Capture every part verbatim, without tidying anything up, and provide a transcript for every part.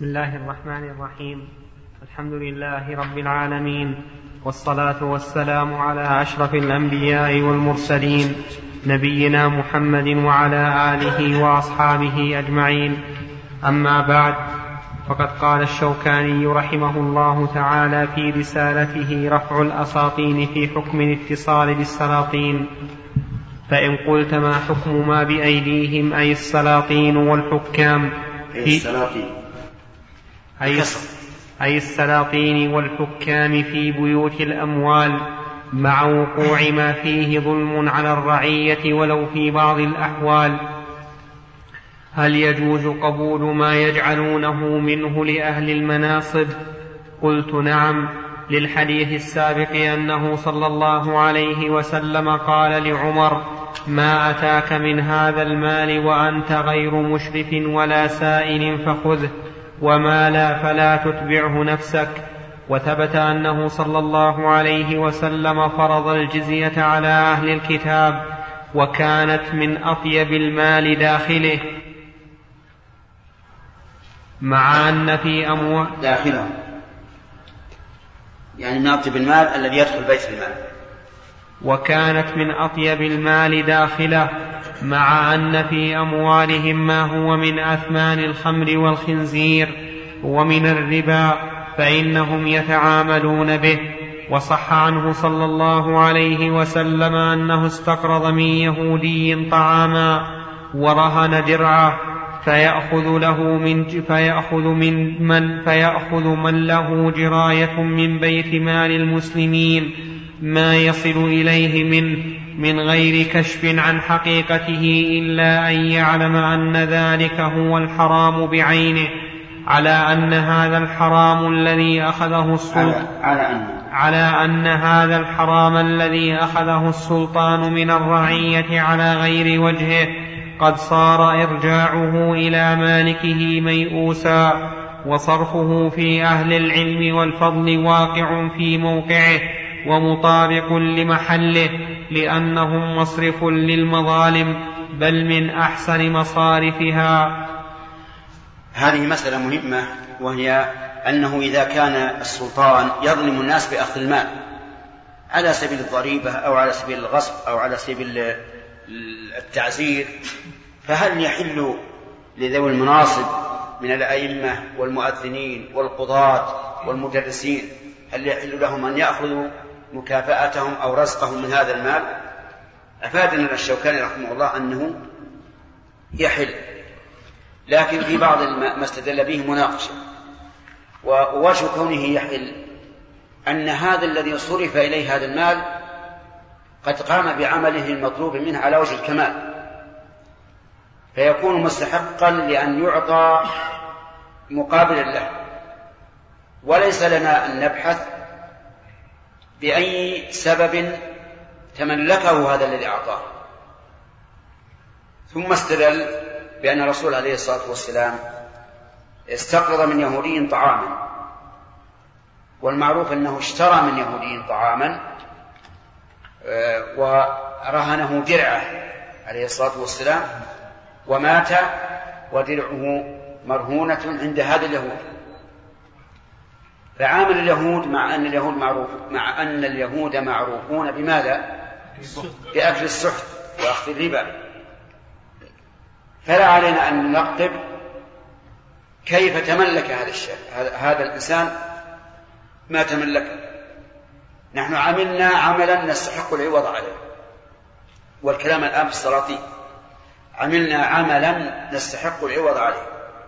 بسم الله الرحمن الرحيم. الحمد لله رب العالمين، والصلاة والسلام على أشرف الأنبياء والمرسلين، نبينا محمد وعلى آله وأصحابه أجمعين. أما بعد، فقد قال الشوكاني رحمه الله تعالى في رسالته رفع الأساطين في حكم الاتصال بالسلاطين: فإن قلت ما حكم ما بأيديهم أي السلاطين والحكام في السلاطين أي, أي السلاطين والحكام في بيوت الأموال، مع وقوع ما فيه ظلم على الرعية ولو في بعض الأحوال، هل يجوز قبول ما يجعلونه منه لأهل المناصب؟ قلت نعم، للحديث السابق أنه صلى الله عليه وسلم قال لعمر: ما أتاك من هذا المال وأنت غير مشرف ولا سائل فخذه، وما لا فلا تتبعه نفسك. وثبت أنه صلى الله عليه وسلم فرض الجزية على أهل الكتاب، وكانت من أطيب المال داخله، مع أن في أموال داخله يعني من أطيب المال الذي يدخل بيت المال، وكانت من أطيب المال داخله، مع أن في أموالهم ما هو من أثمان الخمر والخنزير ومن الربا، فإنهم يتعاملون به. وصح عنه صلى الله عليه وسلم أنه استقرض من يهودي طعاما ورهن درعه، فيأخذ له من فيأخذ من من فيأخذ من له جراية من بيت مال المسلمين ما يصل إليه منه من غير كشف عن حقيقته، إلا أن يعلم أن ذلك هو الحرام بعينه، على أن هذا الحرام الذي أخذه السلطان على أن على أن هذا الحرام الذي أخذه السلطان من الرعية على غير وجهه قد صار إرجاعه إلى مالكه ميؤوسا، وصرفه في أهل العلم والفضل واقع في موقعه ومطابق لمحله، لأنهم مصرف للمظالم، بل من أحسن مصارفها. هذه مسألة مهمة، وهي أنه إذا كان السلطان يظلم الناس بأخذ المال على سبيل الضريبة أو على سبيل الغصب أو على سبيل التعزير، فهل يحل لذوي المناصب من الأئمة والمؤذنين والقضاة والمدرسين، هل يحل لهم أن يأخذوا مكافأتهم أو رزقهم من هذا المال؟ أفادنا الشوكاني رحمه الله أنه يحل، لكن في بعض ما استدل به مناقشة. ووجه كونه يحل أن هذا الذي صرف إليه هذا المال قد قام بعمله المطلوب منه على وجه الكمال، فيكون مستحقا لأن يعطى مقابلا له، وليس لنا أن نبحث بأي سبب تملكه هذا الذي أعطاه. ثم استدل بأن الرسول عليه الصلاة والسلام استقرض من يهودي طعاما، والمعروف أنه اشترى من يهودي طعاما ورهنه درعه عليه الصلاة والسلام، ومات ودرعه مرهونة عند هذا اليهود. فعامل اليهود مع أن اليهود معروف مع أن اليهود معروفون بماذا؟ بأكل السحت وأخذ الربا، فلا علينا أن ننقب كيف تملك هذا الشيء هذا الإنسان ما تملكه. نحن عملنا عملا نستحق العوض عليه، والكلام الآن في السلاطين، عملنا عملا نستحق العوض عليه.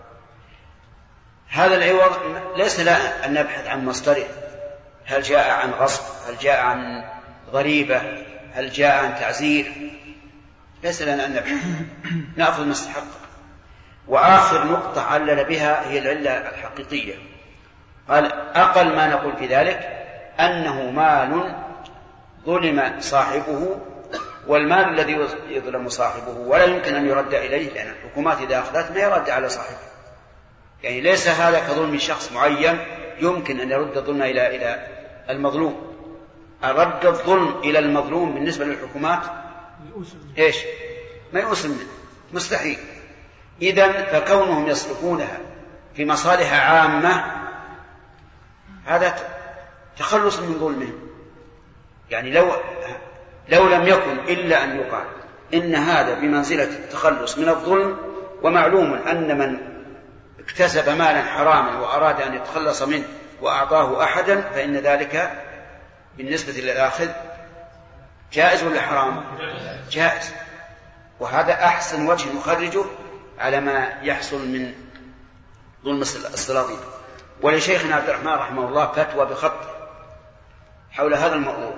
هذا العوض ليس لنا أن نبحث عن مصدره، هل جاء عن غصب، هل جاء عن ضريبة، هل جاء عن تعزير، ليس لنا أن نبحث، نأخذ مستحق. وآخر نقطة علل بها هي العلة الحقيقية، قال أقل ما نقول في ذلك أنه مال ظلم صاحبه، والمال الذي يظلم صاحبه ولا يمكن أن يرد إليه، لأن الحكومات إذا أخذت ما يرد على صاحبه، يعني ليس هذا كظلم شخص معين يمكن أن يرد الظلم إلى إلى المظلوم. رد الظلم إلى المظلوم بالنسبة للحكومات إيش؟ ما يوصل منه، مستحيل. إذن فكونهم يصرفونها في مصالح عامة هذا تخلص من ظلمهم. يعني لو لو لم يكن إلا أن يقال إن هذا بمنزلة التخلص من الظلم، ومعلوم أن من اكتسب مالا حراما وأراد أن يتخلص منه وأعطاه أحدا فإن ذلك بالنسبة للآخذ جائز ولا حرام؟ جائز. وهذا أحسن وجه نخرجه على ما يحصل من ظلم السلاطين. ولشيخنا عبد الرحمن رحمه الله فتوى بخط حول هذا الموضوع،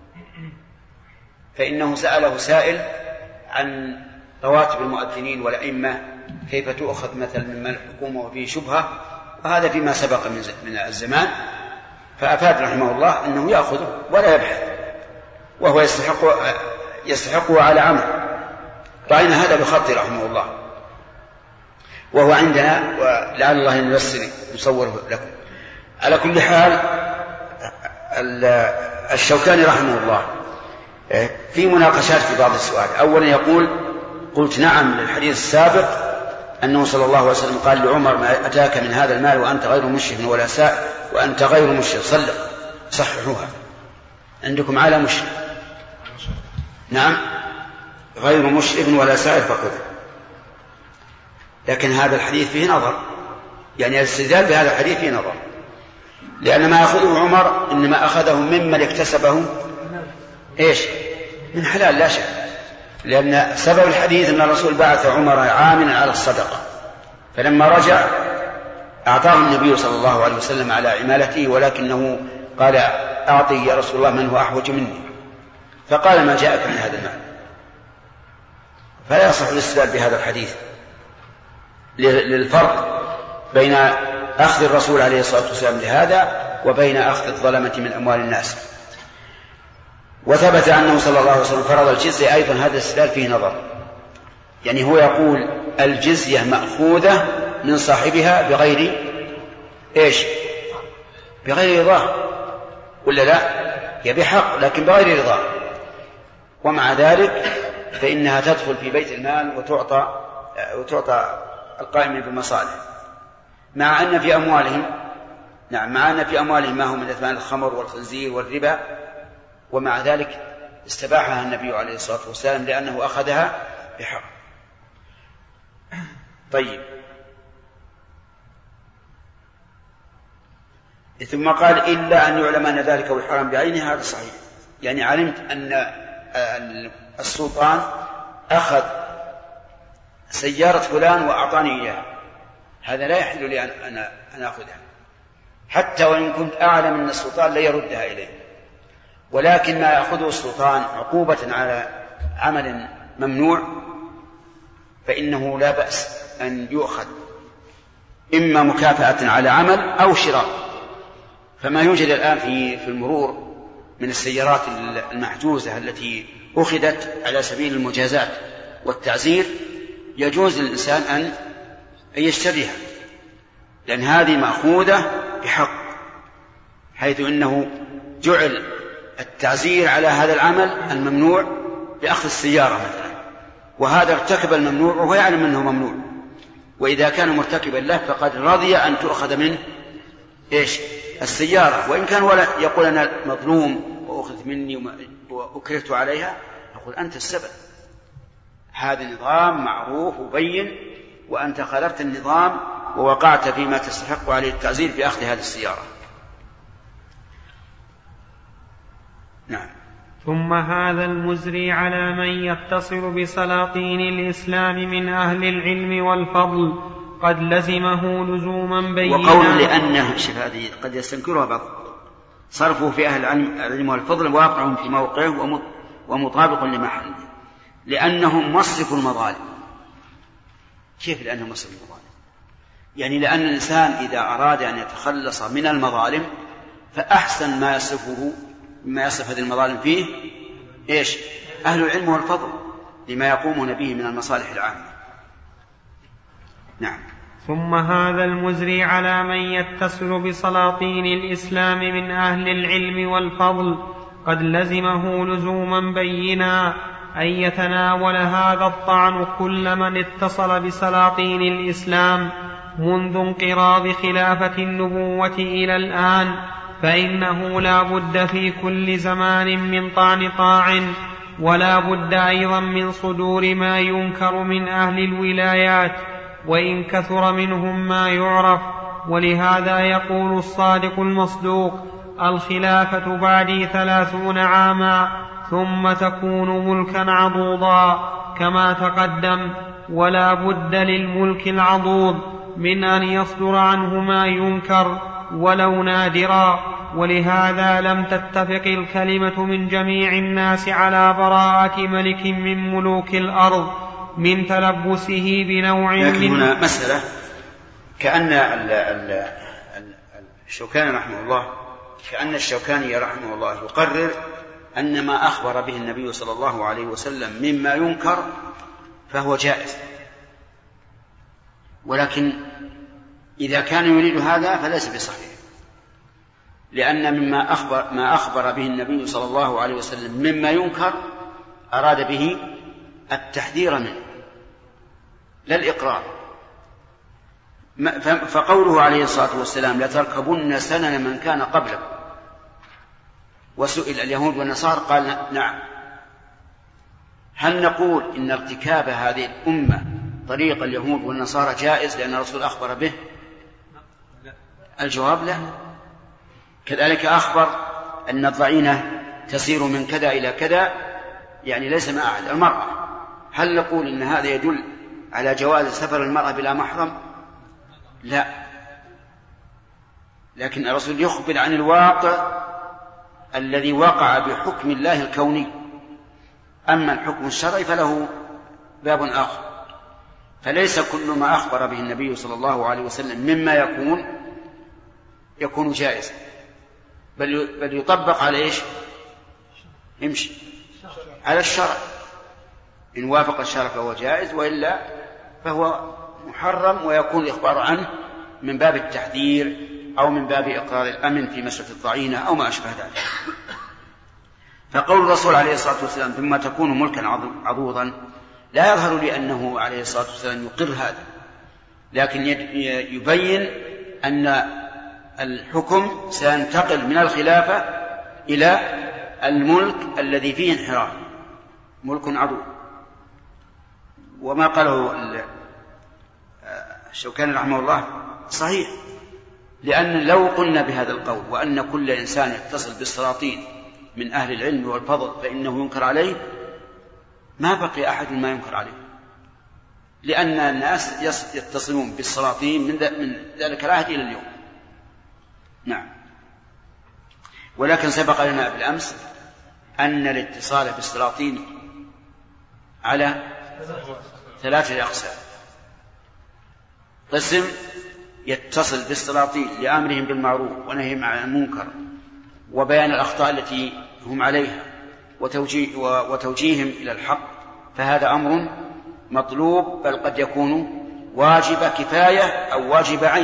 فإنه سأله سائل عن رواتب المؤذنين والأئمة كيف تؤخذ مثل مما الحكومة وفيه شبهة، وهذا فيما سبق من الزمان، فأفاد رحمه الله أنه يأخذه ولا يبحث، وهو يستحق يستحقه على عمل. رأينا هذا بخط رحمه الله، وهو عندنا ولعل الله أن ييسر يصوره لكم. على كل حال الشوكاني رحمه الله في مناقشات في بعض السؤال. أولا يقول: قلت نعم للحديث السابق أنه صلى الله عليه وسلم قال لعمر: ما أتاك من هذا المال وأنت غير مشرك ولا سائل وأنت غير مشرك. صلق صححوها عندكم على مشرك. نعم غير مشرك ولا سائل فخذ. لكن هذا الحديث فيه نظر، يعني الاستدلال بهذا الحديث فيه نظر، لأن ما أخذه عمر إنما أخذه ممن اكتسبه إيش من حلال لا شك، لأن سبب الحديث أن الرسول بعث عمر عاملا على الصدقة، فلما رجع أعطاه النبي صلى الله عليه وسلم على عمالته، ولكنه قال: أعطي يا رسول الله من هو أحوج مني، فقال: ما جاءك من هذا المال. فلا يصح الاستدلال بهذا الحديث للفرق بين أخذ الرسول عليه الصلاة والسلام لهذا وبين أخذ الظلمة من أموال الناس. وثبت أنه صلى الله عليه وسلم فرض الجزية أيضا، هذا الاستدلال فيه نظر، يعني هو يقول الجزية مأخوذة من صاحبها بغير إيش بغير رضاه ولا لا؟ هي بحق لكن بغير رضاه، ومع ذلك فإنها تدخل في بيت المال وتعطى وتعطى القائمين بالمصالح، مع أن في أموالهم نعم مع أن في أموالهم ما هو من أثمان الخمر والخنزير والربا، ومع ذلك استباحها النبي عليه الصلاة والسلام لأنه أخذها بحق. طيب، ثم قال: إلا أن يعلم أن ذلك هو الحرام بعينه. هذا صحيح، يعني علمت أن السلطان أخذ سيارة فلان وأعطاني إياها، هذا لا يحل لي أن أن أخذها، حتى وإن كنت أعلم أن السلطان لا يردها إليه. ولكن ما يأخذه السلطان عقوبة على عمل ممنوع فإنه لا بأس أن يؤخذ، إما مكافأة على عمل أو شراء. فما يوجد الآن في في المرور من السيارات المحجوزة التي أخذت على سبيل المجازات والتعزير يجوز للإنسان أن يشتريها، لأن هذه مأخوذة بحق، حيث إنه جعل التعزير على هذا العمل الممنوع بأخذ السيارة مثلا، وهذا ارتكب الممنوع وهو يعلم أنه ممنوع، وإذا كان مرتكبا له فقد رضي أن تؤخذ منه إيش السيارة، وإن كان ولا يقول أنا مظلوم وأخذت مني وأكرهت عليها، أقول أنت السبب، هذا نظام معروف وبين، وأنت خالفت النظام ووقعت فيما تستحق عليه التعزير بأخذ هذه السيارة. نعم. ثم هذا المزري على من يتصل بسلاطين الإسلام من أهل العلم والفضل قد لزمه لزوما بينا. وقول لأنه شوف هذه قد يستنكرها بعض، صرفه في أهل العلم والفضل واقع في موقعه ومطابق لمحله، لأنهم مصرف المظالم. كيف لأنهم مصرف المظالم؟ يعني لأن الإنسان إذا أراد أن يتخلص من المظالم فأحسن ما يصرفه مما يصرف هذه المظالم فيه إيش؟ أهل العلم والفضل، لما يقومون به من المصالح العامة. نعم. ثم هذا المزري على من يتصل بسلاطين الإسلام من أهل العلم والفضل قد لزمه لزوما بينا أن يتناول هذا الطعن كل من اتصل بسلاطين الإسلام منذ انقراض خلافة النبوة إلى الآن، فإنه لا بد في كل زمان من طعن طاع، ولا بد أيضا من صدور ما ينكر من أهل الولايات وإن كثر منهم ما يعرف. ولهذا يقول الصادق المصدوق: الخلافة بعدي ثلاثون عاما ثم تكون ملكا عضوضا كما تقدم، ولا بد للملك العضوض من أن يصدر عنه ما ينكر ولو نادرا. ولهذا لم تتفق الكلمة من جميع الناس على براءة ملك من ملوك الأرض من تلبسه بنوع لكن من هنا مسألة كأن الشوكاني رحمه الله كأن الشوكاني رحمه الله يقرر أن ما أخبر به النبي صلى الله عليه وسلم مما ينكر فهو جائز، ولكن إذا كان يريد هذا فليس بصحيح، لأن مما أخبر ما أخبر به النبي صلى الله عليه وسلم مما ينكر أراد به التحذير منه لا الإقرار. فقوله عليه الصلاة والسلام: لتركبن سنن من كان قبلكم، وسئل اليهود والنصارى قال: نعم. هل نقول إن ارتكاب هذه الأمة طريق اليهود والنصارى جائز لأن الرسول أخبر به؟ الجواب لا. كذلك أخبر أن الضعينة تسير من كذا إلى كذا، يعني ليس مع أحد المرأة. هل نقول إن هذا يدل على جواز سفر المرأة بلا محرم؟ لا. لكن الرسول يخبر عن الواقع الذي وقع بحكم الله الكوني، أما الحكم الشرعي فله باب آخر. فليس كل ما أخبر به النبي صلى الله عليه وسلم مما يكون يكون جائز، بل بل يطبق على إيش؟ يمشي على الشرع. إن وافق الشرع فهو جائز، وإلا فهو محرم، ويكون الإخبار عنه من باب التحذير أو من باب إقرار الأمن في مسألة الضعينة أو ما أشبه ذلك. فقول الرسول عليه الصلاة والسلام: ثم تكون ملكا عضوضا، لا يظهر لي أنه عليه الصلاة والسلام يقر هذا، لكن يبين أن الحكم سينتقل من الخلافة إلى الملك الذي فيه انحراف، ملك عضوض. وما قاله الشوكاني رحمه الله صحيح، لأن لو قلنا بهذا القول وأن كل إنسان يتصل بالسلاطين من أهل العلم والفضل فإنه ينكر عليه، ما بقي أحد ما ينكر عليه، لأن الناس يتصلون بالسلاطين من ذلك العهد إلى اليوم. نعم. ولكن سبق لنا بالأمس أن الاتصال بالسلاطين على ثلاثة أقسام: قسم يتصل بالسلاطين لأمرهم بالمعروف ونهيهم عن المنكر وبيان الأخطاء التي هم عليها وتوجيه وتوجيههم إلى الحق، فهذا أمر مطلوب، بل قد يكون واجب كفاية أو واجب عين.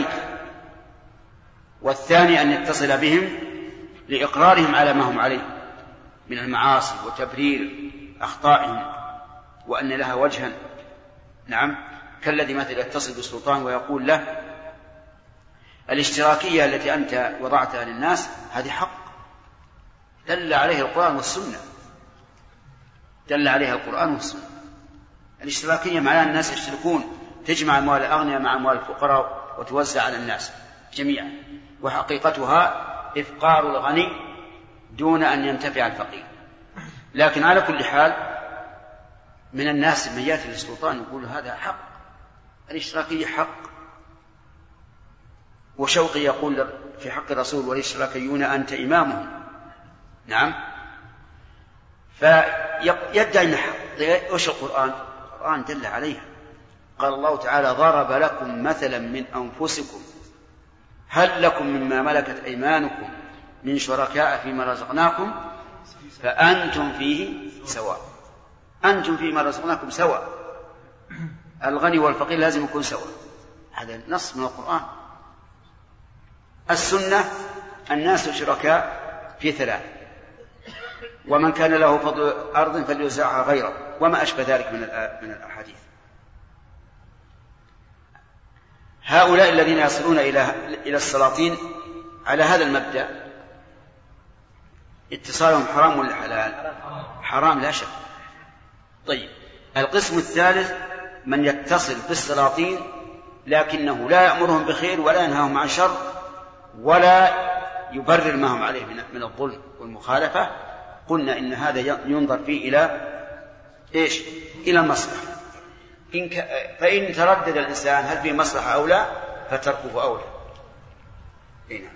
والثاني أن يتصل بهم لإقرارهم على ما هم عليه من المعاصي وتبرير أخطائهم وأن لها وجها. نعم، كالذي مثل يتصل بالسلطان ويقول له: الاشتراكية التي أنت وضعتها للناس هذه حق، دل عليه القرآن والسنة، دل عليها القرآن والسنة. الاشتراكية معناها الناس يشتركون، تجمع أموال الأغنياء مع أموال الفقراء وتوزع على الناس جميعا، وحقيقتها إفقار الغني دون أن ينتفع الفقير. لكن على كل حال من الناس من يأتي للسلطان يقول هذا حق، الاشتراكية حق. وشوقي يقول في حق الرسول: والاشتراكيون أنت إمامهم. نعم. فيدعي أن حق. وش القرآن؟ القرآن دل عليها. قال الله تعالى: ضرب لكم مثلا من أنفسكم هل لكم مما ملكت أيمانكم من شركاء فيما رزقناكم فأنتم فيه سواء. أنتم فيما رزقناكم سواء. الغني والفقير لازم يكون سواء، هذا نص من القرآن. السنة: الناس شركاء في ثلاث، ومن كان له فضل أرض فليوزعها غيره، وما أشبه ذلك من من الأحاديث. هؤلاء الذين يصلون إلى إلى السلاطين على هذا المبدأ اتصالهم حرام ولا حلال؟ حرام لا شك. طيب، القسم الثالث من يتصل بالسلاطين لكنه لا يأمرهم بخير ولا ينهاهم عن شر ولا يبرر ما هم عليه من الظلم والمخالفة. قلنا إن هذا ينظر فيه إلى إيش؟ إلى المصلحة. إن ك... فإن تردد الإنسان هل فيه مصلحة أو لا فتركه أولى. هنا.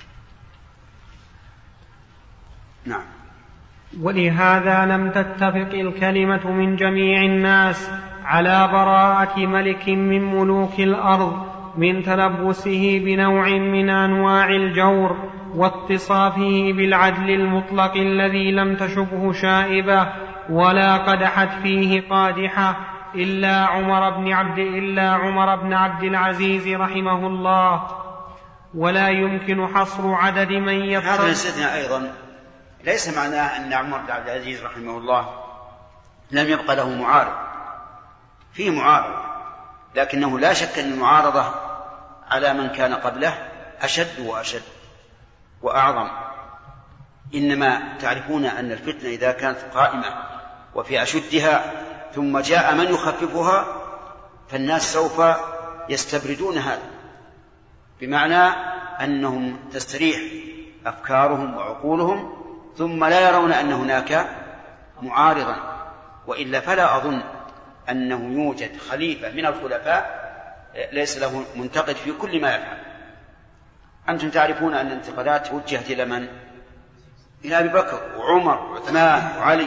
نعم. ولهذا لم تتفق الكلمة من جميع الناس على براءة ملك من ملوك الأرض من تلبسه بنوع من أنواع الجور واتصافه بالعدل المطلق الذي لم تشبه شائبة ولا قدحت فيه قادحة إلا عمر بن عبد إلا عمر بن عبد العزيز رحمه الله. ولا يمكن حصر عدد من يتصل. هذا الاستثناء أيضا ليس معناه أن عمر بن عبد العزيز رحمه الله لم يبقى له معارض، فيه معارض، لكنه لا شك أن المعارضة على من كان قبله أشد وأشد وأعظم. إنما تعرفون أن الفتنة إذا كانت قائمة وفي أشدها ثم جاء من يخففها فالناس سوف يستبردون هذا، بمعنى أنهم تستريح أفكارهم وعقولهم ثم لا يرون أن هناك معارضا. وإلا فلا أظن أنه يوجد خليفة من الخلفاء ليس له منتقد في كل ما يفعل. أنتم تعرفون أن الانتقادات وجهت إلى من؟ إلى أبي بكر وعمر وعثمان وعلي،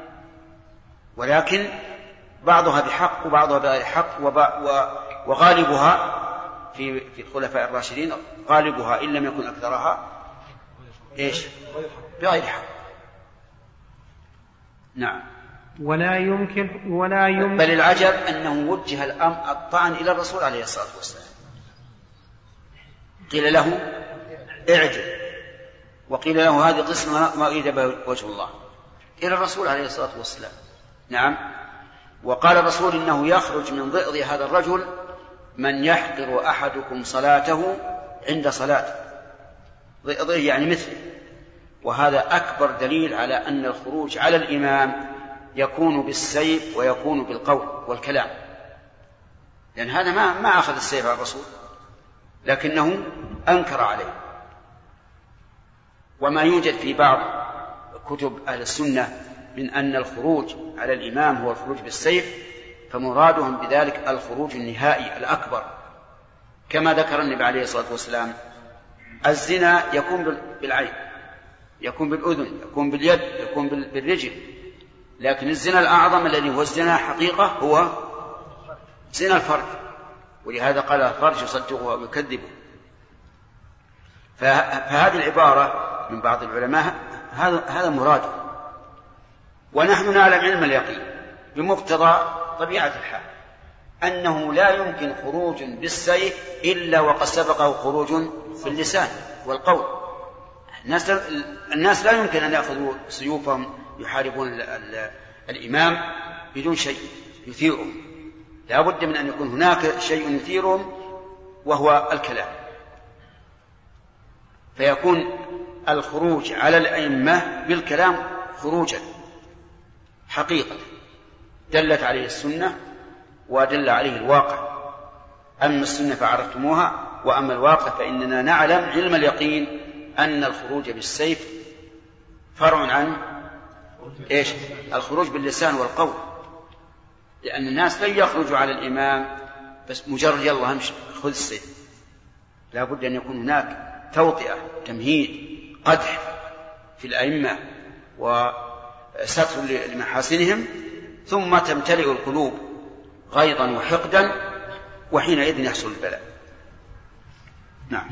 ولكن بعضها بحق وبعضها بغير حق، وغالبها في في الخلفاء الراشدين غالبها إن لم يكن أكثرها إيش؟ بغير حق. نعم. ولا يمكن ولا يمكن بل العجب أنه وجه الأمر الطعن إلى الرسول عليه الصلاة والسلام، قيل له اعجل، وقيل له هذه قسمة ما أريد بها وجه الله، إلى الرسول عليه الصلاة والسلام. نعم. وقال الرسول إنه يخرج من ضئض هذا الرجل من يحقر أحدكم صلاته عند صلاته، ضئضه يعني مثل. وهذا أكبر دليل على أن الخروج على الإمام يكون بالسيف ويكون بالقول والكلام، لأن هذا ما ما أخذ السيف على الرسول لكنه أنكر عليه. وما يوجد في بعض كتب أهل السنة من أن الخروج على الإمام هو الخروج بالسيف، فمرادهم بذلك الخروج النهائي الأكبر، كما ذكر النبي عليه الصلاة والسلام الزنا يكون بالعين، يكون بالأذن، يكون باليد، يكون بالرجل، لكن الزنا الأعظم الذي هو الزنا حقيقة هو زنا الفرج، ولهذا قال الفرج يصدقه ويكذبه. فهذه العبارة من بعض العلماء هذا هذا مراده، ونحن نعلم علم اليقين بمقتضى طبيعة الحال أنه لا يمكن خروج بالسيف إلا وقد سبقه خروج باللسان والقول. الناس الناس لا يمكن أن يأخذوا سيوفهم يحاربون ال ال الإمام بدون شيء يثيرهم، لا بد من أن يكون هناك شيء يثيرهم وهو الكلام. فيكون الخروج على الأئمة بالكلام خروجا حقيقة دلت عليه السنة ودل عليه الواقع. أما السنة فعرفتموها، وأما الواقع فإننا نعلم علم اليقين أن الخروج بالسيف فرع عن إيش؟ الخروج باللسان والقول، لأن الناس لن يخرجوا على الإمام بس مجرد يلا همشي خذ السيف، لا بد أن يكون هناك توطئة، تمهيد، قدح في الأئمة وستر لمحاسنهم، ثم تمتلئ القلوب غيظا وحقدا، وحينئذ يحصل البلاء. نعم.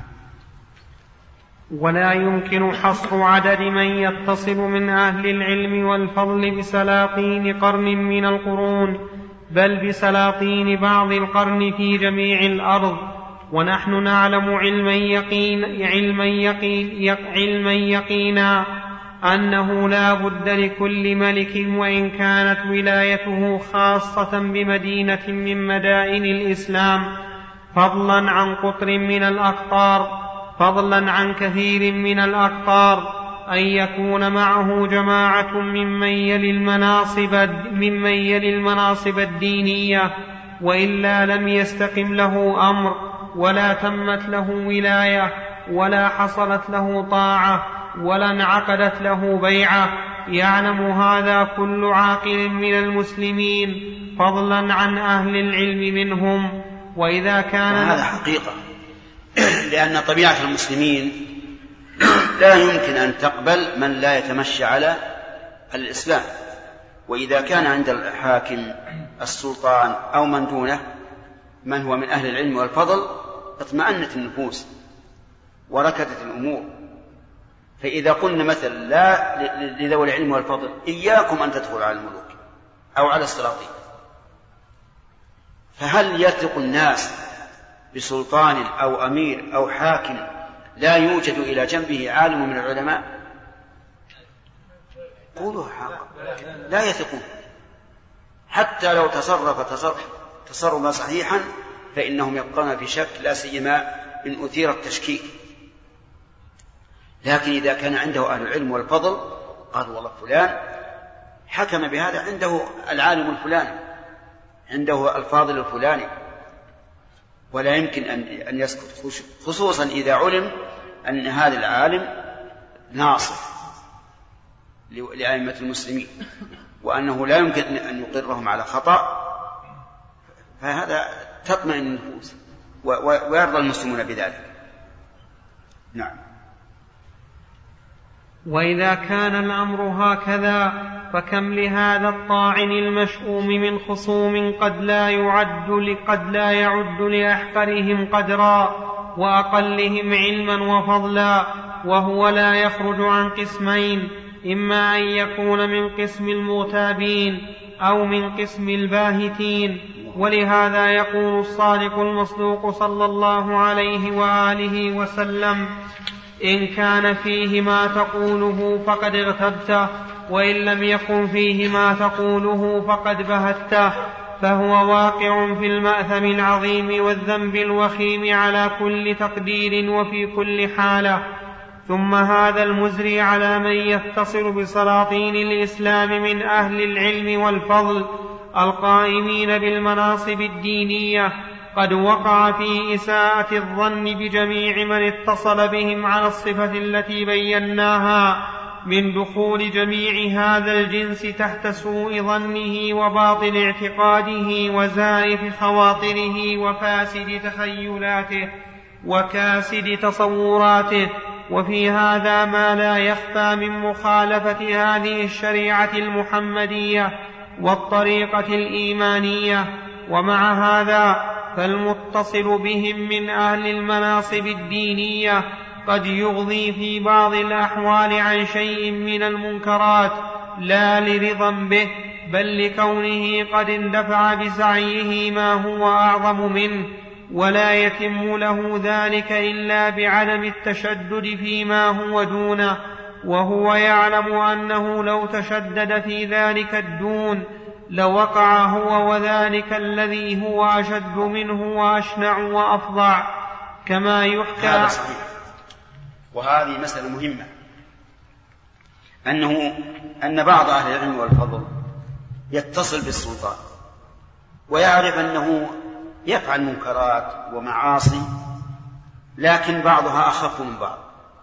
ولا يمكن حصر عدد من يتصل من أهل العلم والفضل بسلاطين قرن من القرون، بل بسلاطين بعض القرن في جميع الأرض. ونحن نعلم علما يقين علما يقين علما يقينا أنه لا بد لكل ملك وإن كانت ولايته خاصة بمدينة من مدائن الإسلام فضلا عن قطر من الأقطار فضلا عن كثير من الأقطار أن يكون معه جماعة ممن يلي المناصب, ممن يلي المناصب الدينية، وإلا لم يستقم له أمر ولا تمت له ولاية ولا حصلت له طاعة ولا انعقدت له بيعة. يعلم هذا كل عاقل من المسلمين فضلا عن أهل العلم منهم. وإذا كان هذا حقيقة، لأن طبيعة المسلمين لا يمكن أن تقبل من لا يتمشى على الإسلام. وإذا كان عند الحاكم السلطان أو من دونه من هو من أهل العلم والفضل اطمأنت النفوس وركدت الأمور. فإذا قلنا مثلا لا لذوي العلم والفضل إياكم أن تدخلوا على الملوك أو على السلاطين، فهل يثق الناس بسلطان أو أمير أو حاكم لا يوجد إلى جنبه عالم من العلماء؟ قولوا حقا، لا يثقون. حتى لو تصرف تصرف تصرفا صحيحا فإنهم يبقون في شك، لا سيما إن أثير التشكيك. لكن إذا كان عنده أهل العلم والفضل قالوا والله فلان حكم بهذا، عنده العالم الفلاني، عنده الفاضل الفلاني، ولا يمكن أن يسكت، خصوصا إذا علم أن هذا العالم ناصح لأئمة المسلمين وأنه لا يمكن أن يقرهم على خطأ، فهذا تطمئن النفوس ويرضى المسلمون بذلك. نعم. وإذا كان الأمر هكذا فكم لهذا الطاعن المشؤوم من خصوم قد لا يعد قد لا يعد لأحقرهم قدرا وأقلهم علما وفضلا، وهو لا يخرج عن قسمين: إما أن يكون من قسم المغتابين أو من قسم الباهتين. ولهذا يقول الصادق المصدوق صلى الله عليه وآله وسلم: إن كان فيه ما تقوله فقد اغتبته، وإن لم يكن فيه ما تقوله فقد بهته. فهو واقع في المأثم العظيم والذنب الوخيم على كل تقدير وفي كل حالة. ثم هذا المزري على من يتصل بسلاطين الإسلام من أهل العلم والفضل القائمين بالمناصب الدينية قد وقع في إساءة الظن بجميع من اتصل بهم على الصفة التي بيناها من دخول جميع هذا الجنس تحت سوء ظنه وباطل اعتقاده وزائف خواطره وفاسد تخيلاته وكاسد تصوراته. وفي هذا ما لا يخفى من مخالفة هذه الشريعة المحمدية والطريقة الإيمانية. ومع هذا فالمتصل بهم من أهل المناصب الدينية قد يغضي في بعض الأحوال عن شيء من المنكرات لا لرضا به، بل لكونه قد اندفع بسعيه ما هو أعظم منه، ولا يتم له ذلك إلا بعدم التشدد فيما هو دونه، وهو يعلم أنه لو تشدد في ذلك الدون لوقع هو وذلك الذي هو أشد منه وأشنع وأفظع، كما يحكى. هذا صحيح. وهذه مسألة مهمة، أنه أن بعض أهل العلم والفضل يتصل بالسلطان ويعرف أنه يفعل منكرات ومعاصي، لكن بعضها أخف من بعض،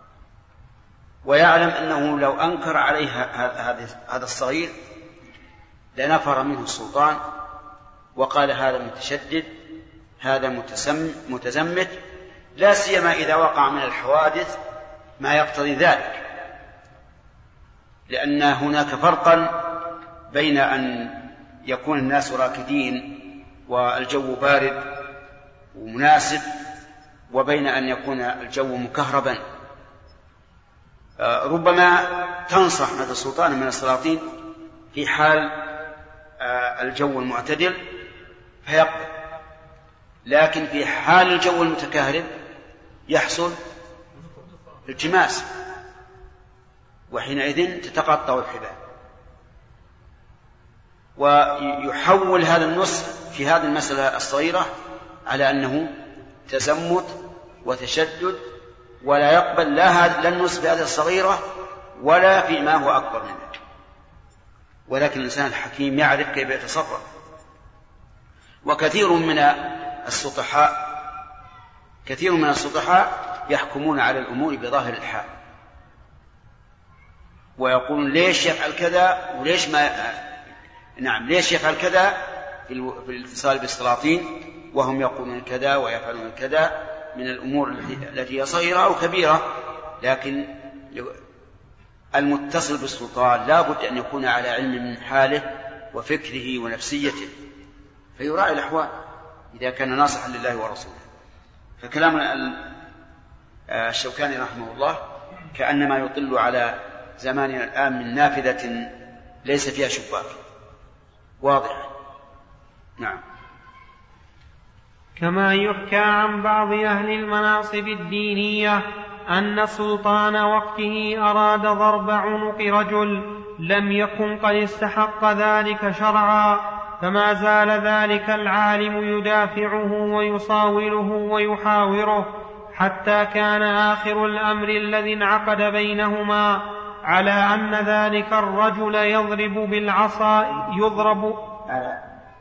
ويعلم أنه لو أنكر عليه هذا الصغير لنفر منه السلطان وقال هذا متشدد، هذا متزمت، لا سيما إذا وقع من الحوادث ما يقتضي ذلك، لأن هناك فرقا بين أن يكون الناس راكدين والجو بارد ومناسب وبين أن يكون الجو مكهربا. ربما تنصح مثل السلطان من السلاطين في حال الجو المعتدل فيقبل، لكن في حال الجو المتكهرب يحصل التماس، وحينئذ تتقطع الحبال. ويحول هذا النص في هذه المسألة الصغيرة على أنه تزمت وتشدد، ولا يقبل لا النص في هذه الصغيرة ولا فيما هو أكبر منه. ولكن الإنسان الحكيم يعرف كيف يتصرف. وكثير من السطحاء كثير من السطحاء يحكمون على الأمور بظاهر الحال، ويقولون ليش يفعل كذا وليش ما نعم ليش يفعل كذا في الاتصال بالسلاطين، وهم يقولون كذا ويفعلون كذا من الأمور التي هي صغيرة أو كبيرة. لكن المتصل بالسلطان لا بد أن يكون على علم من حاله وفكره ونفسيته، فيراعي الأحوال إذا كان ناصحا لله ورسوله. فكلام الشوكاني رحمه الله كأنما يطل على زماننا الآن من نافذة ليس فيها شباك واضح. نعم. كما يحكى عن بعض أهل المناصب الدينية أن سلطان وقته أراد ضرب عنق رجل لم يكن قد استحق ذلك شرعا، فما زال ذلك العالم يدافعه ويصاوله ويحاوره حتى كان آخر الأمر الذي انعقد بينهما على أن ذلك الرجل يضرب بالعصا يضرب على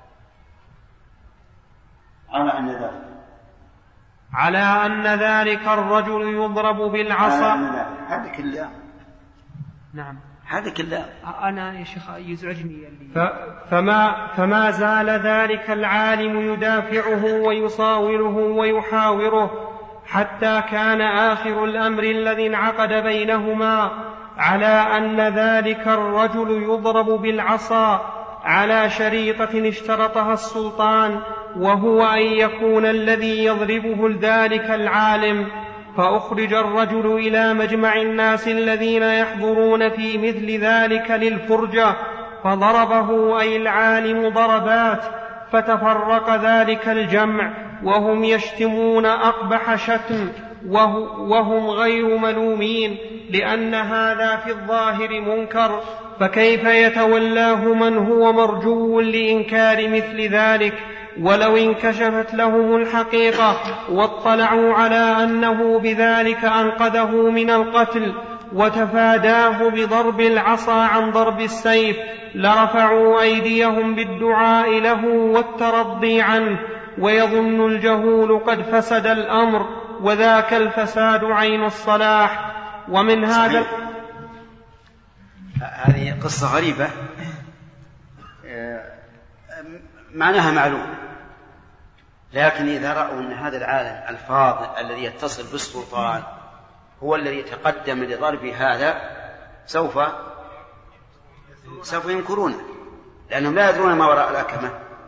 على أن ذلك على أن ذلك الرجل يضرب بالعصا. هذا كله. نعم هذا كله. أنا يا شيخ يزعجني ف... فما فما زال ذلك العالم يدافعه ويصاوله ويحاوره حتى كان آخر الأمر الذي انعقد بينهما على أن ذلك الرجل يضرب بالعصا على شريطة اشترطها السلطان، وهو أن يكون الذي يضربه ذلك العالم. فأخرج الرجل إلى مجمع الناس الذين يحضرون في مثل ذلك للفرجة، فضربه أي العالم ضربات، فتفرق ذلك الجمع وهم يشتمون أقبح شتم وهم غير ملومين، لأن هذا في الظاهر منكر، فكيف يتولاه من هو مرجو لإنكار مثل ذلك؟ ولو انكشفت لهم الحقيقة واطلعوا على أنه بذلك أنقذه من القتل وتفاداه بضرب العصا عن ضرب السيف لرفعوا أيديهم بالدعاء له والترضي عنه، ويظن الجهول قد فسد الأمر، وذاك الفساد عين الصلاح. ومن هذا هذه قصة غريبة معناها معلوم، لكن إذا رأوا أن هذا العالم الفاضل الذي يتصل بالسلطان هو الذي يتقدم لضرب هذا سوف سوف ينكرونه، لأنهم لا يدرون ما وراء الأكمة.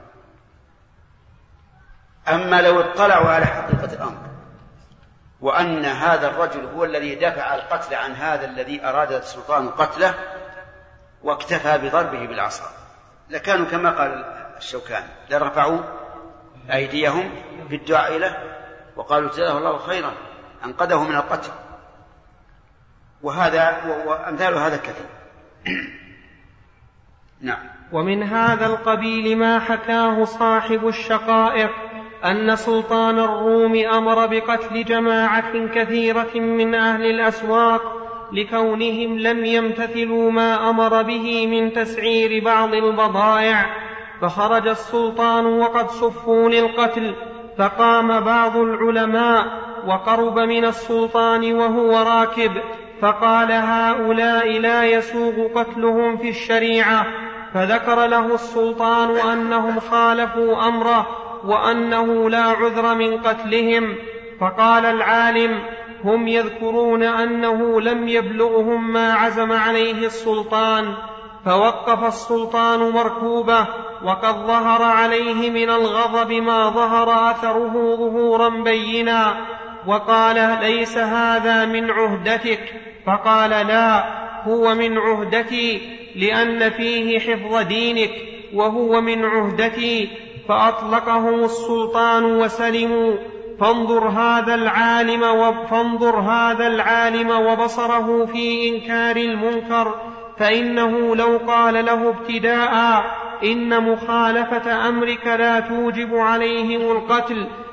أما لو اطلعوا على حقيقة الأمر وأن هذا الرجل هو الذي دفع القتل عن هذا الذي أراد السلطان قتله واكتفى بضربه بالعصا، لكانوا كما قال الشوكاني لرفعوا أيديهم بالدعاء له وقالوا جزاه الله خيرا أنقذه من القتل. وهذا وأمثال هذا كثير. نعم. ومن هذا القبيل ما حكاه صاحب الشقائق أن سلطان الروم أمر بقتل جماعة كثيرة من أهل الأسواق لكونهم لم يمتثلوا ما أمر به من تسعير بعض البضائع، فخرج السلطان وقد صفوا للقتل، فقام بعض العلماء وقرب من السلطان وهو راكب، فقال هؤلاء لا يسوغ قتلهم في الشريعة، فذكر له السلطان أنهم خالفوا أمره وأنه لا عذر من قتلهم. فقال العالم هم يذكرون أنه لم يبلغهم ما عزم عليه السلطان، فوقف السلطان مركوبه وقد ظهر عليه من الغضب ما ظهر أثره ظهورا بينا، وقال ليس هذا من عهدتك؟ فقال لا، هو من عهدتي، لأن فيه حفظ دينك، وهو من عهدتي. فأطلقهم السلطان وسلموا. فانظر هذا العالم فانظر هذا العالم وبصره في إنكار المنكر، فإنه لو قال له ابتداء إن مخالفة أمرك لا توجب عليهم القتل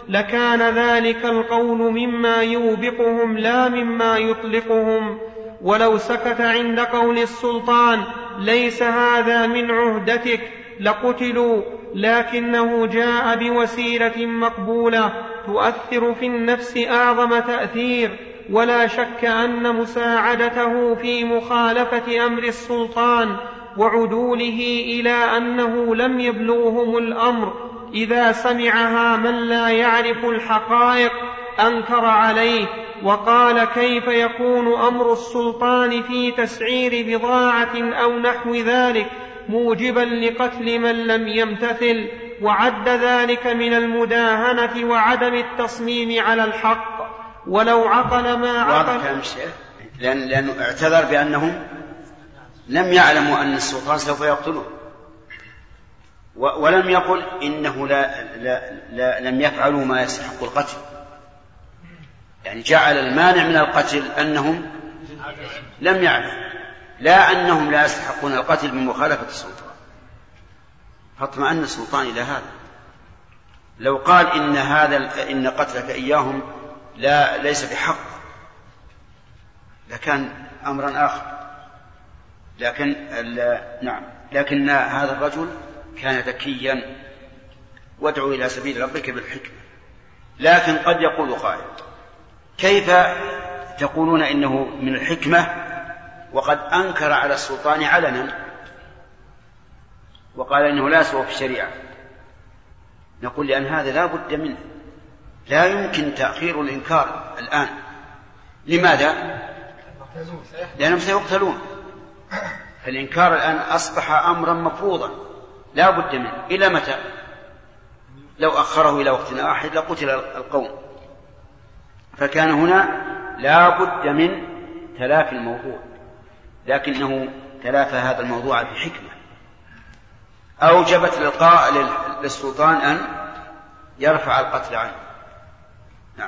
لكان ذلك القول مما يوبقهم لا مما يطلقهم. ولو سكت عند قول السلطان ليس هذا من عهدتك لقتلوا، لكنه جاء بوسيلة مقبولة تؤثر في النفس أعظم تأثير، ولا شك أن مساعدته في مخالفة أمر السلطان وعدوله إلى أنه لم يبلغهم الأمر إذا سمعها من لا يعرف الحقائق أنكر عليه، وقال كيف يكون أمر السلطان في تسعير بضاعة أو نحو ذلك موجبا لقتل من لم يمتثل، وعد ذلك من المداهنة وعدم التصميم على الحق. ولو عقل ما عقل لأن لأنه اعتذر بأنهم لم يعلموا أن السلطان سوف يقتله، ولم يقل إنه لا لا لا لم يفعلوا ما يستحق القتل، يعني جعل المانع من القتل أنهم لم يعلموا، لا أنهم لا يستحقون القتل بمخالفة السلطان. فاطمأن السلطان إلى هذا. لو قال إن هذا إن قتلك إياهم لا ليس بحق لكان أمرا آخر، لكن نعم لكن هذا الرجل كان ذكيا، وادعو إلى سبيل ربك بالحكمة. لكن قد يقول قائل كيف تقولون إنه من الحكمة وقد أنكر على السلطان علنا وقال إنه لا سوى في الشريعة؟ نقول لأن هذا لا بد منه، لا يمكن تأخير الإنكار الآن. لماذا؟ لأنهم سيقتلون، فالإنكار الآن أصبح أمرا مفروضا لا بد منه. إلى متى؟ لو أخره إلى وقت واحد لقتل القوم. فكان هنا لا بد من تلافي الموضوع، لكنه تلافى هذا الموضوع بحكمة أوجبت للسلطان أن يرفع القتل عنه. نعم.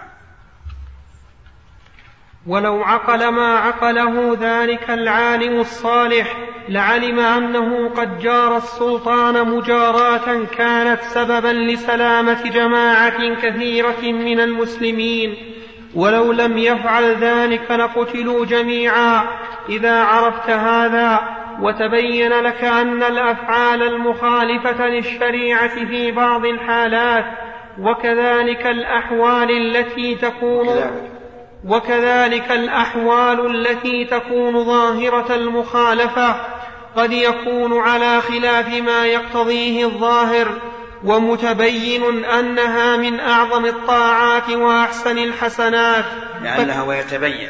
ولو عقل ما عقله ذلك العالم الصالح لعلم أنه قد جار السلطان مجاراة كانت سببا لسلامة جماعة كثيرة من المسلمين، ولو لم يفعل ذلك لقتلوا جميعا. إذا عرفت هذا وتبين لك أن الأفعال المخالفة للشريعة في بعض الحالات وكذلك الأحوال التي تكون وكذلك الأحوال التي تكون ظاهرة المخالفة قد يكون على خلاف ما يقتضيه الظاهر، ومتبين أنها من أعظم الطاعات وأحسن الحسنات. لأنها ويتبين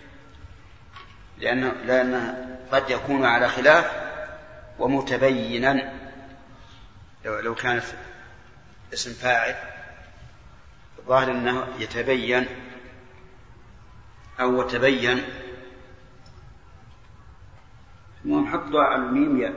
لأنه لأنها قد يكون على خلاف ومتبينا. لو كانت اسم فاعل ظاهر أنه يتبين أو تبين، ونحط على الميم يا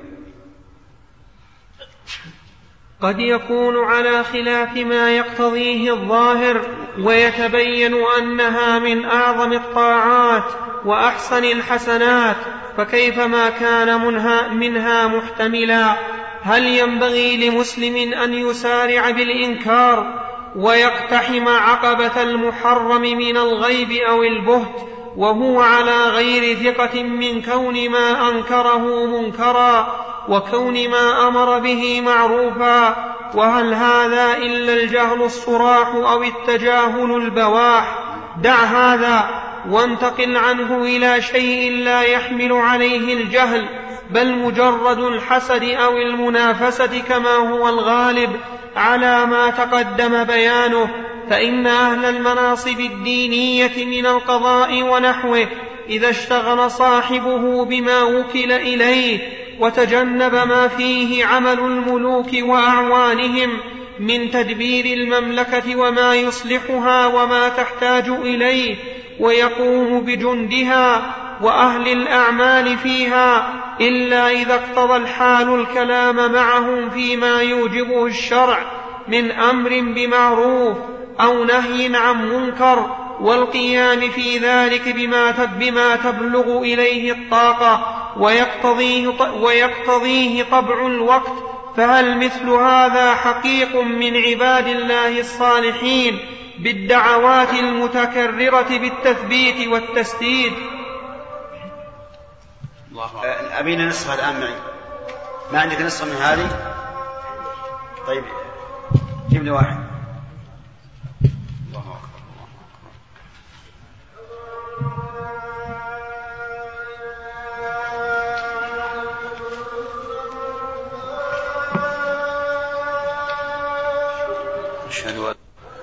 قد يكون على خلاف ما يقتضيه الظاهر ويتبين أنها من أعظم الطاعات وأحسن الحسنات، فكيفما كان منها, منها محتملا. هل ينبغي لمسلم أن يسارع بالإنكار ويقتحم عقبة المحرم من الغيب أو البهت وهو على غير ثقة من كون ما أنكره منكرا وكون ما أمر به معروفا؟ وهل هذا إلا الجهل الصراح أو التجاهل البواح؟ دع هذا وانتقل عنه إلى شيء لا يحمل عليه الجهل بل مجرد الحسد أو المنافسة كما هو الغالب على ما تقدم بيانه. فإن أهل المناصب الدينية من القضاء ونحوه إذا اشتغل صاحبه بما وكل إليه وتجنب ما فيه عمل الملوك وأعوانهم من تدبير المملكة وما يصلحها وما تحتاج إليه ويقوم بجندها وأهل الأعمال فيها، إلا إذا اقتضى الحال الكلام معهم فيما يوجبه الشرع من أمر بمعروف أو نهي عن منكر، والقيام في ذلك بما بما تبلغ إليه الطاقة ويقتضيه, ويقتضيه طبع الوقت، فهل مثل هذا حقيق من عباد الله الصالحين بالدعوات المتكررة بالتثبيت والتسديد؟ أبينا نصف الآن معي. ما عندك نصف من هذه؟ طيب جيب لي واحد. الله أكبر الله أكبر. أشهد أن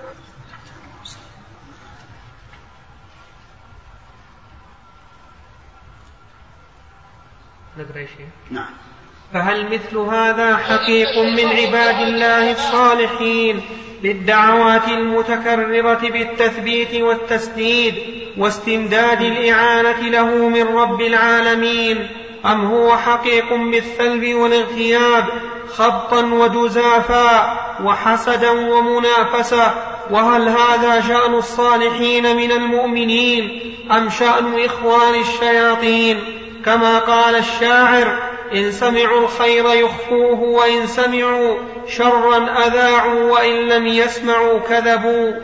نعم. فهل مثل هذا حقيق من عباد الله الصالحين للدعوات المتكررة بالتثبيت والتسديد واستمداد الإعانة له من رب العالمين، أم هو حقيق بالسلب والانقياد خبطا وجزافا وحسدا ومنافسة؟ وهل هذا شأن الصالحين من المؤمنين أم شأن إخوان الشياطين؟ كما قال الشاعر: إن سمعوا الخير يخفوه وإن سمعوا شرا أذاعوا وإن لم يسمعوا كذبوا.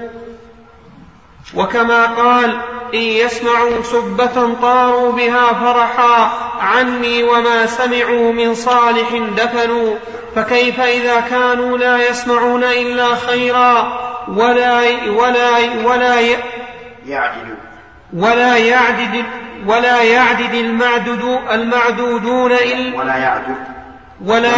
وكما قال: إن يسمعوا سبة طاروا بها فرحا عني وما سمعوا من صالح دفنوا. فكيف إذا كانوا لا يسمعون إلا خيرا ولا ولا ولا يعدل ولا يعدل ولا يعدد المعدود المعدودون إلا ولا يعدد ولا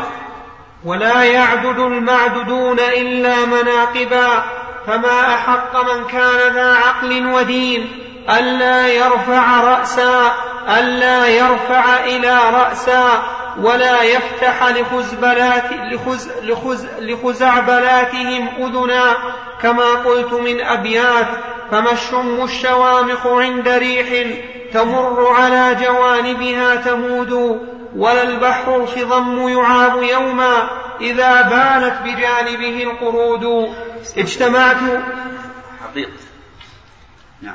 ولا يعدد المعدودون إلا مناقبا. فما أحق من كان ذا عقل ودين ألا يرفع رأسا ألا يرفع إلى رأسا ولا يفتح لخزبلات لخز لخز لخزعبلاتهم أذنا، كما قلت من أبيات: فما الشم الشوامخ عند ريح تمر على جوانبها تمود، ولا البحر الخضم يعاب يوما إذا بانت بجانبه القرود. اجتمعت حقيقة نعم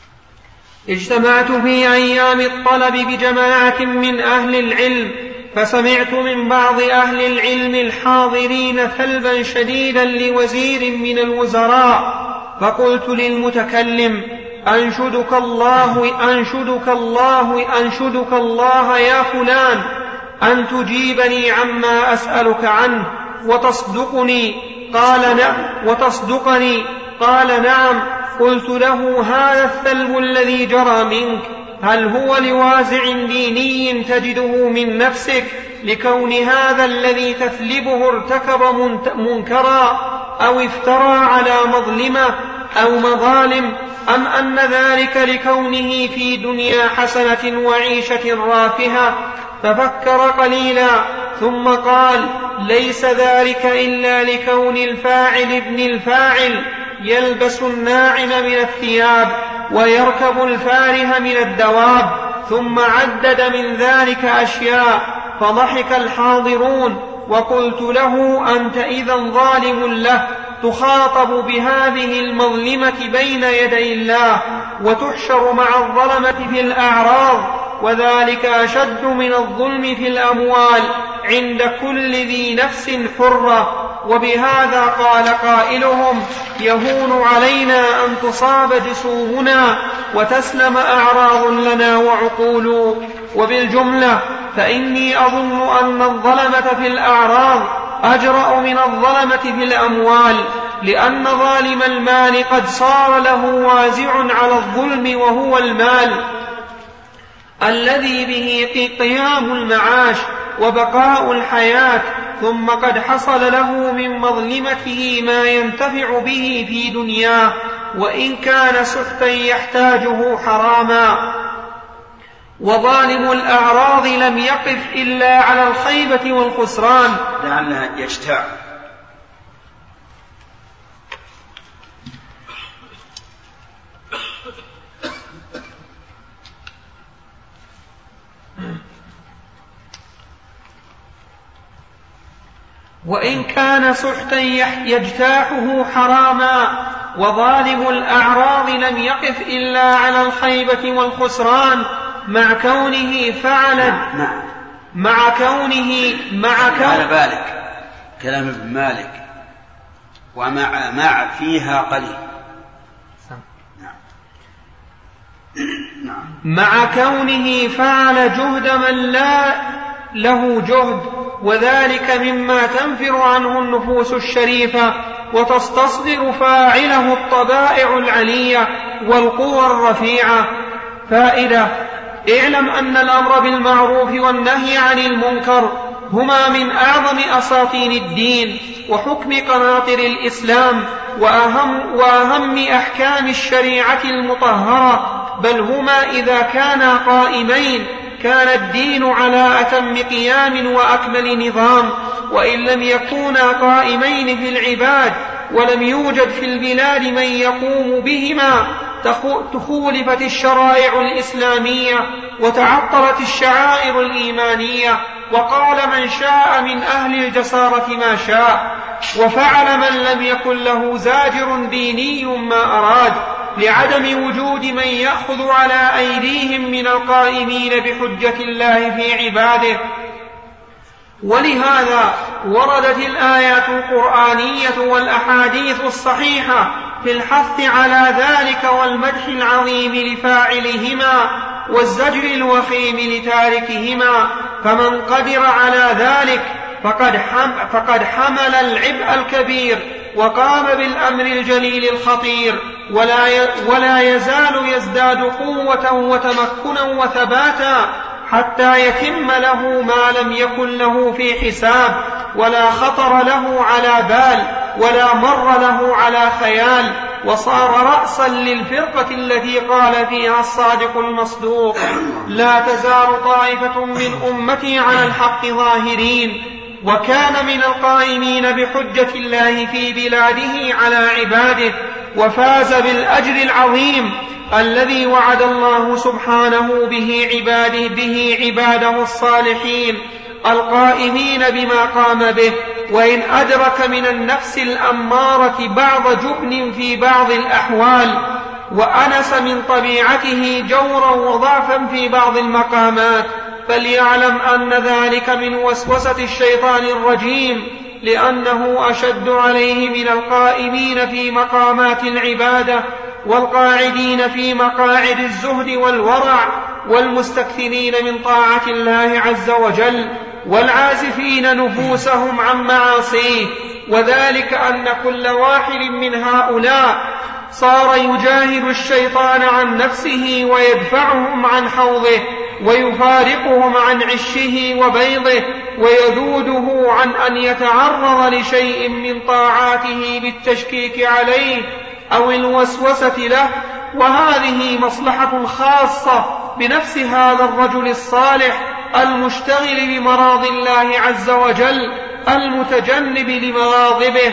اجتمعت في أيام الطلب بجماعة من أهل العلم، فسمعت من بعض أهل العلم الحاضرين ثلبا شديدا لوزير من الوزراء، فقلت للمتكلم: أنشدك الله أنشدك الله أنشدك الله يا فلان أن تجيبني عما أسألك عنه وتصدقني. قال نعم وتصدقني قال نعم. قلت له: هذا الثلب الذي جرى منك هل هو لوازع ديني تجده من نفسك لكون هذا الذي تثلبه ارتكب منكرا أو افترى على مظلمة أو مظالم، أم أن ذلك لكونه في دنيا حسنة وعيشة رافهة؟ ففكر قليلا ثم قال: ليس ذلك إلا لكون الفاعل ابن الفاعل يلبس الناعم من الثياب ويركب الفاره من الدواب. ثم عدد من ذلك أشياء، فضحك الحاضرون. وقلت له: أنت إذا ظالم له تخاطب بهذه المظلمة بين يدي الله وتحشر مع الظلمة في الأعراض، وذلك أشد من الظلم في الأموال عند كل ذي نفس حرة. وبهذا قال قائلهم: يهون علينا أن تصاب جسومنا وتسلم أعراض لنا وعقول. وبالجملة فإني أظن أن الظلمة في الأعراض أجرأ من الظلمة في الأموال، لأن ظالم المال قد صار له وازع على الظلم وهو المال الذي به قيام المعاش وبقاء الحياة، ثم قد حصل له من مظلمته ما ينتفع به في دنياه، وإن كان سحتا يحتاجه حراما. وظالم الأعراض لم يقف إلا على الخيبة والخسران. لعله يجتاع. وإن كان سحتا يجتاحه حراما. وظالم الأعراض لم يقف إلا على الخيبة والخسران، مع كونه فعل مع كونه مع كون على بالك كلام ابن مالك ومع مع فيها قليل. مع كونه فعل جهد من لا له جهد، وذلك مما تنفر عنه النفوس الشريفة وتستصغر فاعله الطبائع العلية والقوى الرفيعة. فائدة: اعلم أن الأمر بالمعروف والنهي عن المنكر هما من أعظم أساطين الدين وحكم قناطر الإسلام وأهم, وأهم أحكام الشريعة المطهرة، بل هما إذا كانا قائمين كان الدين على أتم قيام وأكمل نظام، وإن لم يكونا قائمين في العباد ولم يوجد في البلاد من يقوم بهما تخولفت الشرائع الإسلامية وتعطلت الشعائر الإيمانية، وقال من شاء من أهل الجسارة ما شاء، وفعل من لم يكن له زاجر ديني ما أراد، لعدم وجود من يأخذ على أيديهم من القائمين بحجة الله في عباده. ولهذا وردت الآيات القرآنية والأحاديث الصحيحة في الحث على ذلك والمدح العظيم لفاعلهما والزجر الوخيم لتاركهما، فمن قدر على ذلك فقد, حم فقد حمل العبء الكبير وقام بالأمر الجليل الخطير، ولا, ي ولا يزال يزداد قوة وتمكنا وثباتا حتى يتم له ما لم يكن له في حساب، ولا خطر له على بال، ولا مر له على خيال، وصار رأسا للفرقة التي قال فيها الصادق المصدوق: لا تزال طائفة من أمتي على الحق ظاهرين. وكان من القائمين بحجة الله في بلاده على عباده، وفاز بالأجر العظيم الذي وعد الله سبحانه به عباده, به عباده الصالحين القائمين بما قام به، وإن أدرك من النفس الأمارة بعض جبن في بعض الأحوال، وأنس من طبيعته جورا وضعفا في بعض المقامات، فليعلم أن ذلك من وسوسة الشيطان الرجيم، لأنه أشد عليه من القائمين في مقامات العبادة والقاعدين في مقاعد الزهد والورع والمستكثرين من طاعة الله عز وجل والعازفين نفوسهم عن معاصيه. وذلك أن كل واحد من هؤلاء صار يجاهد الشيطان عن نفسه ويدفعهم عن حوضه ويفارقهم عن عشه وبيضه ويذوده عن أن يتعرض لشيء من طاعاته بالتشكيك عليه أو الوسوسة له. وهذه مصلحة خاصة بنفس هذا الرجل الصالح المشتغل بمراض الله عز وجل المتجنب لمغاضبه.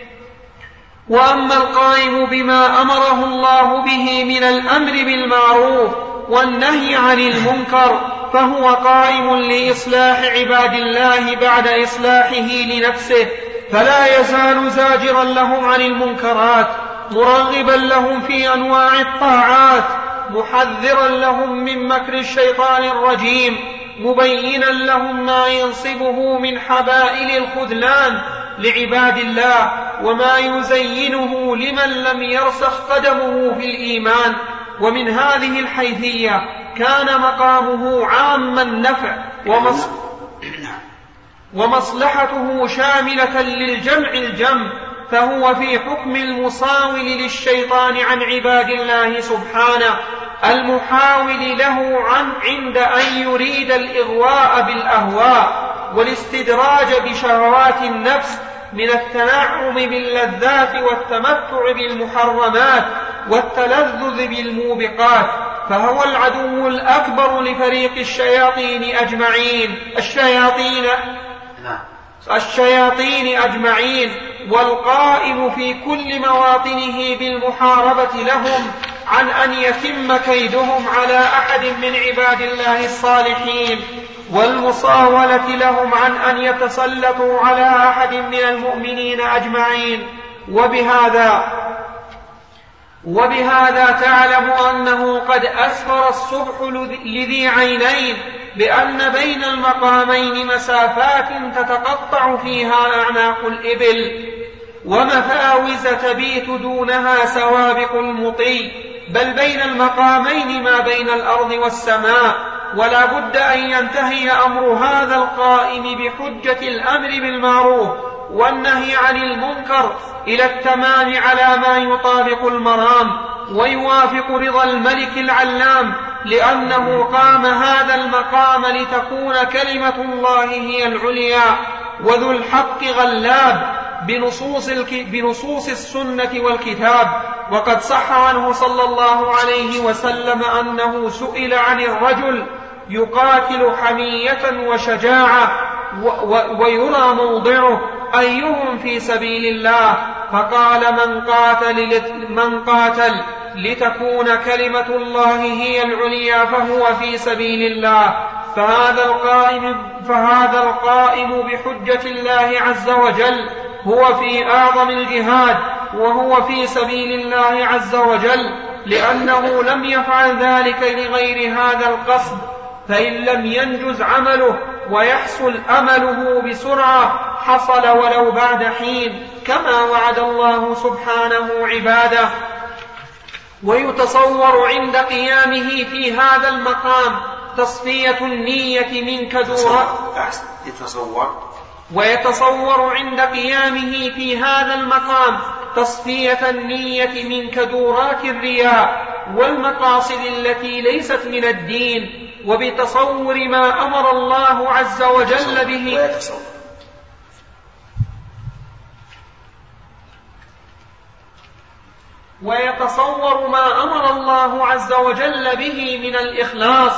وأما القائم بما أمره الله به من الأمر بالمعروف والنهي عن المنكر فهو قائم لإصلاح عباد الله بعد إصلاحه لنفسه، فلا يزال زاجرا لهم عن المنكرات، مرغبا لهم في أنواع الطاعات، محذرا لهم من مكر الشيطان الرجيم، مبينا لهم ما ينصبه من حبائل الخذلان لعباد الله وما يزينه لمن لم يرسخ قدمه في الإيمان. ومن هذه الحيثية كان مقامه عام النفع ومص... ومصلحته شاملة للجمع الجم، فهو في حكم المصاول للشيطان عن عباد الله سبحانه، المحاول له عن عند أن يريد الإغواء بالأهواء والاستدراج بشهوات النفس من التنعم باللذات والتمتع بالمحرمات والتلذذ بالموبقات، فهو العدو الأكبر لفريق الشياطين أجمعين الشياطين الشياطين أجمعين والقائم في كل مواطنه بالمحاربة لهم عن أن يتم كيدهم على أحد من عباد الله الصالحين، والمصاولة لهم عن أن يتسلطوا على أحد من المؤمنين أجمعين. وبهذا وبهذا تعلم أنه قد أسفر الصبح لذي عينين بأن بين المقامين مسافات تتقطع فيها أعناق الإبل، ومفاوز تبيت دونها سوابق المطي، بل بين المقامين ما بين الأرض والسماء. ولا بد أن ينتهي أمر هذا القائم بحجة الأمر بالمعروف والنهي عن المنكر إلى التمام على ما يطابق المرام ويوافق رضا الملك العلام، لأنه قام هذا المقام لتكون كلمة الله هي العليا، وذو الحق غلاب بنصوص, بنصوص السنة والكتاب. وقد صح عنه صلى الله عليه وسلم أنه سئل عن الرجل يقاتل حمية وشجاعة ويرى موضعه أيهم في سبيل الله، فقال من قاتل, من قاتل لتكون كلمة الله هي العليا فهو في سبيل الله. فهذا القائم, فهذا القائم بحجة الله عز وجل هو في أعظم الجهاد، وهو في سبيل الله عز وجل، لأنه لم يفعل ذلك لغير هذا القصد، فإن لم ينجز عمله ويحصل أمله بسرعة حصل ولو بعد حين، كما وعد الله سبحانه عباده. ويتصور عند قيامه في هذا المقام تصفية النية من كدورة يتصور ويتصور عند قيامه في هذا المقام تصفية النية من كدورات الرياء والمقاصد التي ليست من الدين، وبتصور ما أمر الله عز وجل به ويتصور ما أمر الله عز وجل به من الإخلاص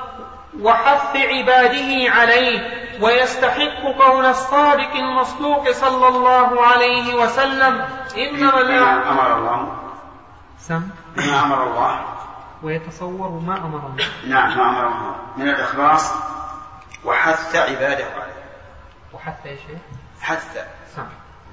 وحث عباده عليه، ويستحق قول الصادق المصدوق صلى الله عليه وسلم إنما ما أمر الله سم ما أمر الله ويتصور ما أمر الله نعم ما أمر الله من الإخلاص وحث عباده عليه. وحث إيش حث سم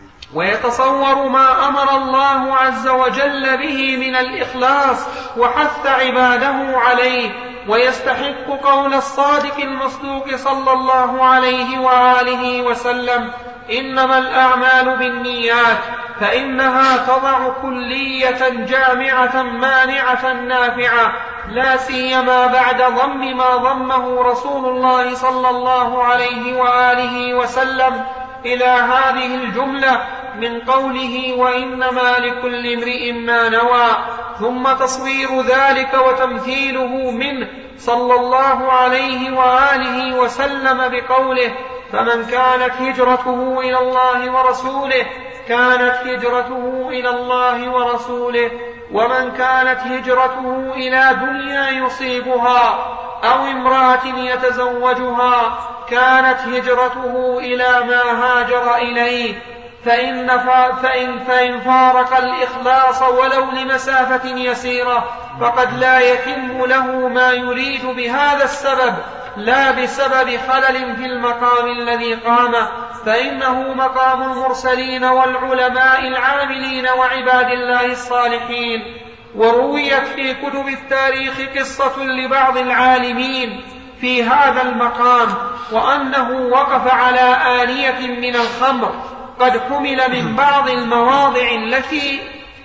ويتصور ما أمر الله عز وجل به من الإخلاص وحث عباده عليه، ويستحق قول الصادق المصدوق صلى الله عليه وآله وسلم إنما الأعمال بالنيات، فإنها تضع كلية جامعة مانعة نافعة، لا سيما بعد ضم ما ضمه رسول الله صلى الله عليه وآله وسلم إلى هذه الجملة من قوله وإنما لكل امرئ ما نوى، ثم تصوير ذلك وتمثيله منه صلى الله عليه وآله وسلم بقوله فمن كانت هجرته إلى الله ورسوله كانت هجرته إلى الله ورسوله، ومن كانت هجرته إلى دنيا يصيبها أو امرأة يتزوجها كانت هجرته إلى ما هاجر إليه، فإن, فإن, فإن فارق الإخلاص ولو لمسافة يسيرة فقد لا يتم له ما يريد بهذا السبب، لا بسبب خلل في المقام الذي قامه، فإنه مقام المرسلين والعلماء العاملين وعباد الله الصالحين. ورويت في كتب التاريخ قصة لبعض العالمين في هذا المقام، وأنه وقف على آنية من الخمر قد حمل من بعض المواضع التي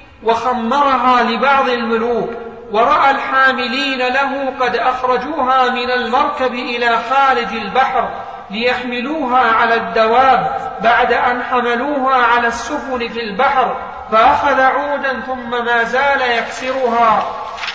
وخمرها لبعض الملوك، ورأى الحاملين له قد أخرجوها من المركب إلى خارج البحر ليحملوها على الدواب بعد أن حملوها على السفن في البحر، فأخذ عودا ثم ما زال يكسرها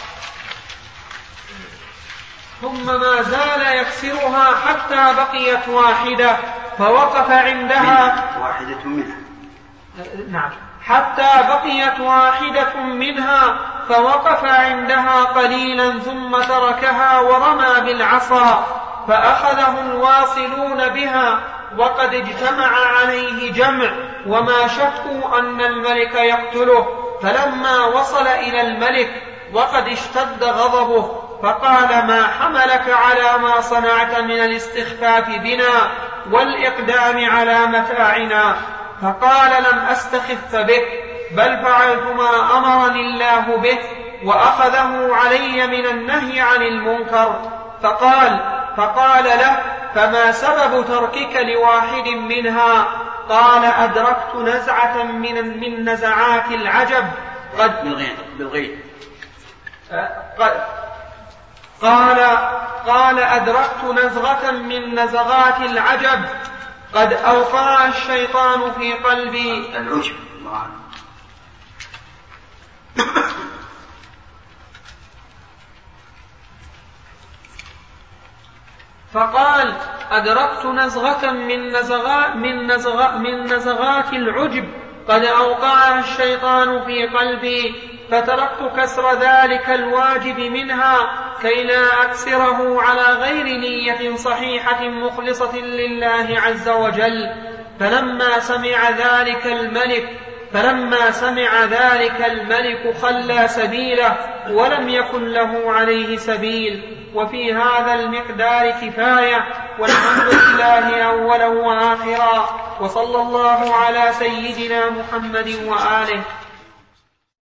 ثم ما زال يكسرها حتى بقيت واحدة فوقف عندها واحدة منها نعم حتى بقيت واحدة منها فوقف عندها قليلا ثم تركها ورمى بالعصا، فأخذه الواصلون بها وقد اجتمع عليه جمع وما شكوا أن الملك يقتله، فلما وصل إلى الملك وقد اشتد غضبه فقال ما حملك على ما صنعت من الاستخفاف بنا والإقدام على متاعنا؟ فقال لم أستخف بك بل فعلت ما أمرني الله به وأخذه علي من النهي عن المنكر. فقال فقال له: فما سبب تركك لواحد منها؟ قال: أدركت نزعة من, من نزعات العجب قد بالغيب. قال قال أدركت نزغة من نزغات العجب قد أوقع الشيطان في قلبي. العجب. فقال: أدركت نزغة من نزغات, من, نزغ من نزغات العجب قد أوقعها الشيطان في قلبي، فتركت كسر ذلك الواجب منها كي لا أكسره على غير نية صحيحة مخلصة لله عز وجل. فلما سمع ذلك الملك فلما سمع ذلك الملك خلى سبيله ولم يكن له عليه سبيل. وفي هذا المقدار كفاية، والحمد لله أولا وآخرا، وصلى الله على سيدنا محمد وآله.